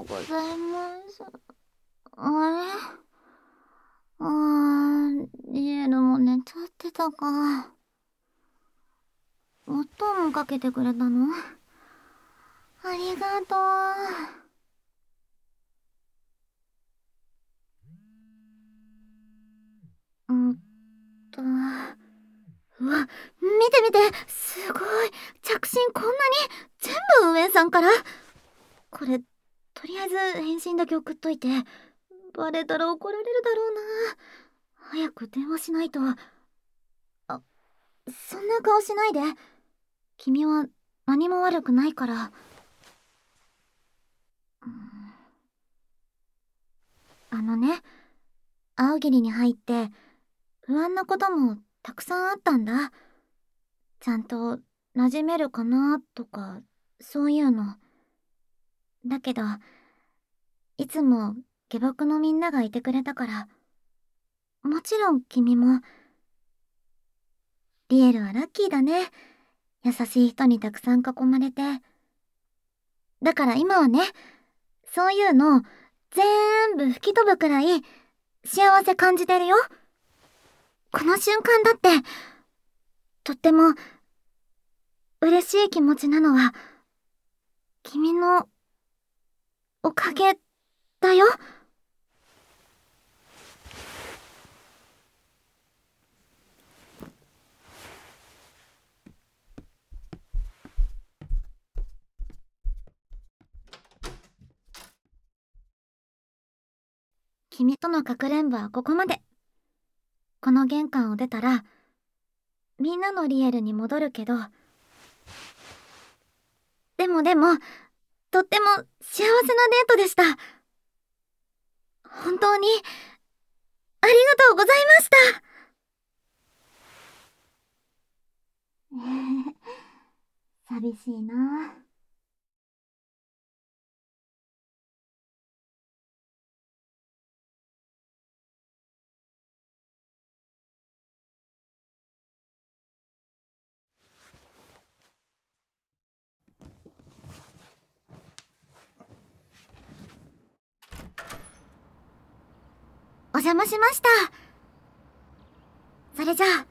うございます。あれ、リエルも寝ちゃってたか。お布団もかけてくれたの？ありがとう。うわ、見て見て、すごい。着信こんなに、全部運営さんから。これ、とりあえず返信だけ送っといて。バレたら怒られるだろうな。早く電話しないと。あ、そんな顔しないで。君は何も悪くないから。あのね、青霧に入って不安なこともたくさんあったんだ。ちゃんと馴染めるかなとか、そういうの。だけど、いつも下僕のみんながいてくれたから、もちろん君も。リエルはラッキーだね。優しい人にたくさん囲まれて。だから今はね、そういうの全部吹き飛ぶくらい幸せ感じてるよ。この瞬間だって、とっても嬉しい気持ちなのは、君のおかげだよ。君とのかくれんぼはここまで。この玄関を出たら、みんなのリエルに戻るけど、でも、とっても幸せなデートでした。本当に、ありがとうございました。寂しいな。お邪魔しました。それじゃあ、